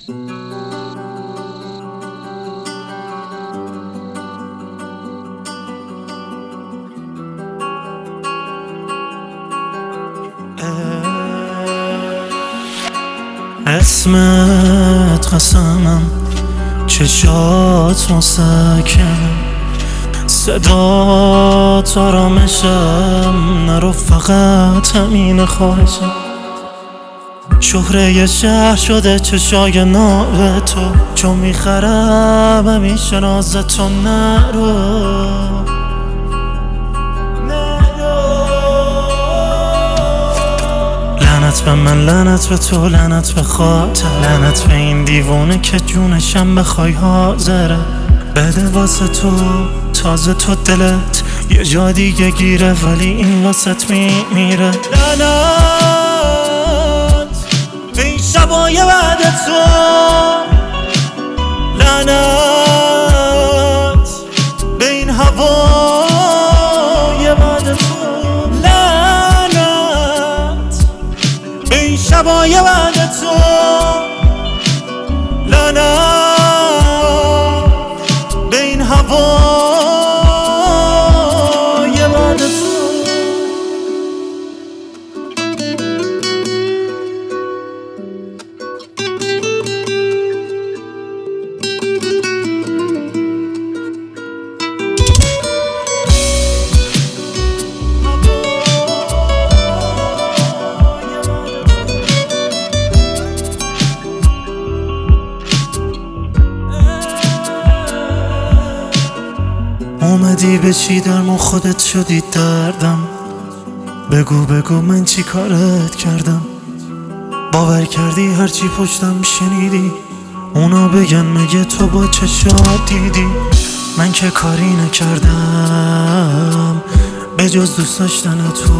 اسمت قسمم، چشات مسکنم، صدات آرامشم، نرو فقط همین خواهشم. شهره شهر شده چشای ناب تو، چون میخرم همیشه نازتو. نرو لعنت به من، لعنت به تو، لعنت به خاطر، لعنت به این دیوونه که جونشم بخوای حاضره بده واسه تو. تازه تو دلت یه جا دیگه گیره، ولی این واسط میمیره. لعنت به این شبای بعد تو، لعنت به این هوای بعد تو، لعنت به این شبای بعد تو، لعنت به این هوای بعد تو. اومدی بشی در ما خودت شدی دردم، بگو بگو من چی کارت کردم؟ باور کردی هرچی پشتم شنیدی اونا بگن مگه تو با چشات دیدی؟ من که کاری نکردم به جز دوست داشتن تو.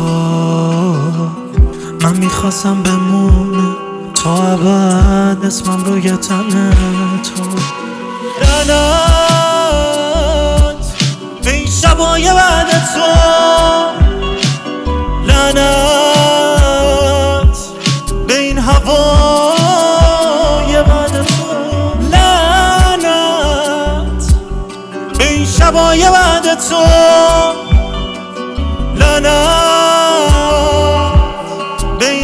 من میخواستم بمونه تا ابد اسمم روی تن تو. به این شبای بعد تو، لعنت به این هوای بعد تو، لعنت به این شبای بعد تو، لعنت به این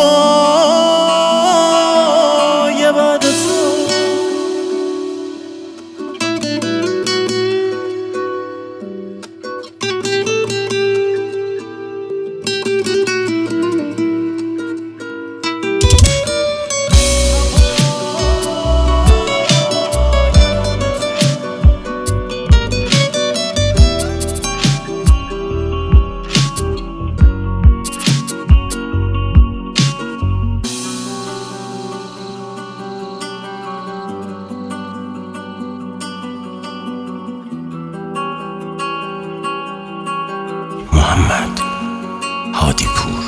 هوای بعد تو. محمد هادی پور.